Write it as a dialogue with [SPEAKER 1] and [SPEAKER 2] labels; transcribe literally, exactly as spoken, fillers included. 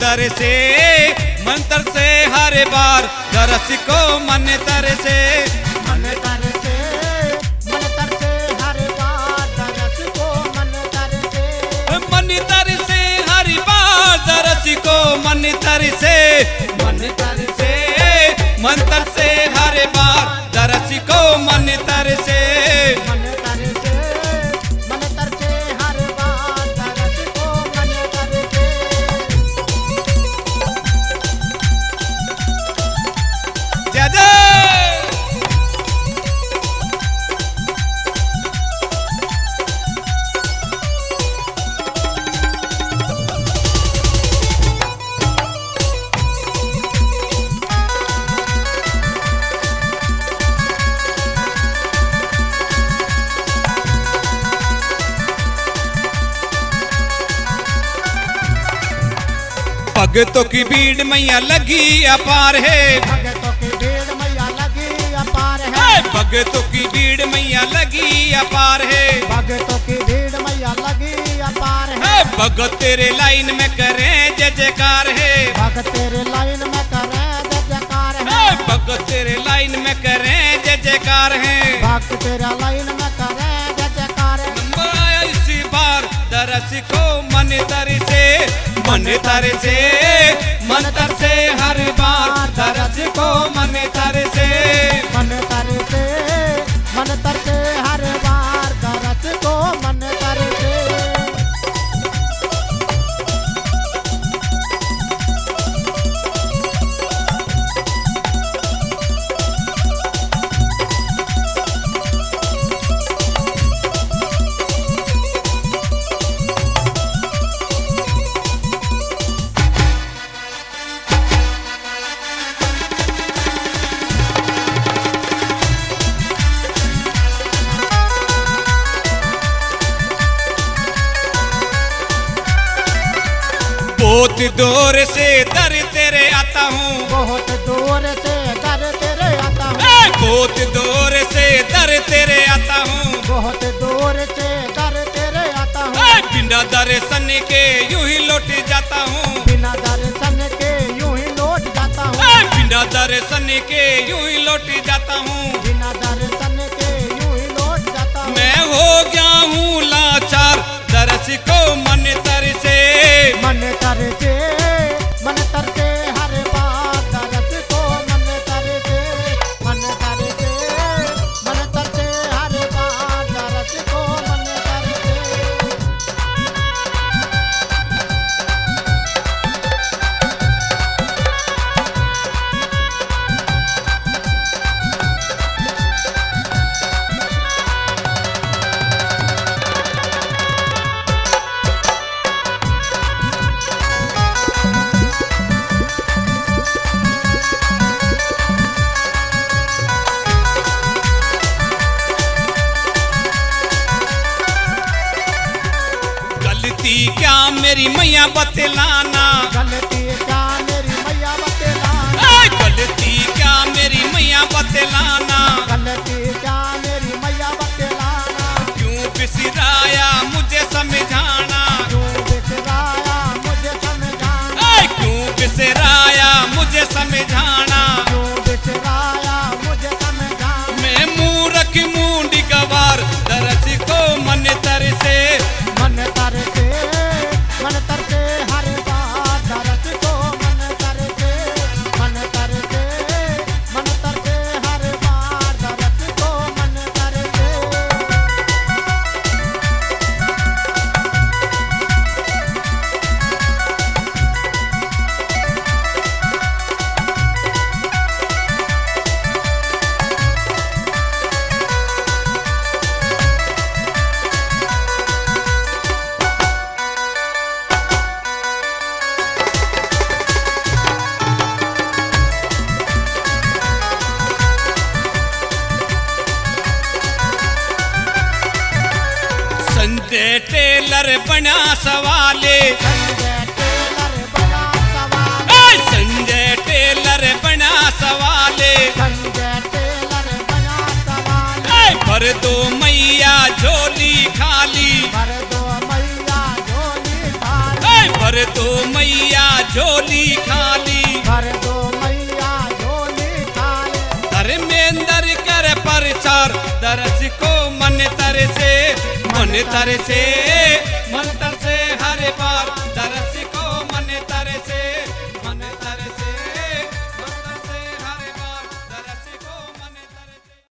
[SPEAKER 1] तरसे मंतर से हर बार दरस को मन तरसे
[SPEAKER 2] मन तरसे मन तरसे हर बार दरस को मन तरसे
[SPEAKER 1] मन तरसे हर बार दरस को मन तरसे मन तरसे मंतर से हर बार दरस को मन तरसे
[SPEAKER 2] मन तरसे मन तरसे हर बार दरस को मन तरसे
[SPEAKER 1] जय जय भगतों की भीड़ मैया लगी अपार है
[SPEAKER 2] भगतों की भीड़ मैया लगी अपार है
[SPEAKER 1] भगतों की भीड़ मैया लगी अपार है
[SPEAKER 2] भगतों की भीड़ मैया लगी अपार है
[SPEAKER 1] भगत तेरे लाइन में करें जय जयकार है
[SPEAKER 2] भगत तेरे लाइन में करे जय जयकार है
[SPEAKER 1] भगत तेरे लाइन में करें जय जयकार है
[SPEAKER 2] भक्त तेरा लाइन में करे जय जयकार है
[SPEAKER 1] नंबर आया इसी बार दरस को मन तरसे मन तरसे मन तरसे हर बार दरस को मन तरसे
[SPEAKER 2] मन तरसे मन तरसे हर बार दरस को मन तरसे
[SPEAKER 1] बहुत दूर से दर तेरे आता हूँ
[SPEAKER 2] बहुत दूर से दर तेरे आता हूँ
[SPEAKER 1] बहुत दूर से दर तेरे आता हूँ
[SPEAKER 2] बहुत दूर से दर तेरे आता हूँ
[SPEAKER 1] बिना दर्शन के यूं ही लौट जाता हूँ
[SPEAKER 2] बिना दर्शन के यूं ही लौट जाता हूँ
[SPEAKER 1] बिना दर्शन के यूं ही लौट जाता हूँ
[SPEAKER 2] बिना दर्शन के यूं ही लौट जाता हूँ
[SPEAKER 1] मैं हो गया हूँ लाचार दरस को मन तरसे
[SPEAKER 2] मन तरसे मन तरसे हर बार दरस को मन तरसे मन तरसे मन तरसे हर बार दरस को मन तरसे
[SPEAKER 1] गलती क्या मेरी मैया बतलाना
[SPEAKER 2] गलती क्या मेरी मैया बतलाना
[SPEAKER 1] ऐ गलती क्या मेरी मैया बतलाना
[SPEAKER 2] गलती क्या मेरी मैया बतलाना
[SPEAKER 1] क्यों बिसराया मुझे समझाना
[SPEAKER 2] क्यों बिसराया मुझे समझाना
[SPEAKER 1] ऐ क्यों बिसराया मुझे समझाना
[SPEAKER 2] क्यों बिसराया मुझे समझाना
[SPEAKER 1] मैं मूर्ख मूंडी गवार दरस को मन तरसे
[SPEAKER 2] मन तरसे मन तरसे हर बार दरस को मन तरसे मन तरसे मन तरसे हर बार दरस को मन तरसे
[SPEAKER 1] संजय टेलर बना सवाले
[SPEAKER 2] संजय टेलर बना सवाल
[SPEAKER 1] ऐ संजय टेलर बना सवाले
[SPEAKER 2] संजय टेलर बना सवाल
[SPEAKER 1] ऐ भर दो मैया झोली खाली
[SPEAKER 2] भर दो मैया झोली खाली
[SPEAKER 1] ऐ भर दो मैया झोली
[SPEAKER 2] भर दो मैया झोली खाली।
[SPEAKER 1] धर्मेंद्र कर प्रचार दरस को मन तरसे मन तरसे मन तरसे हर बार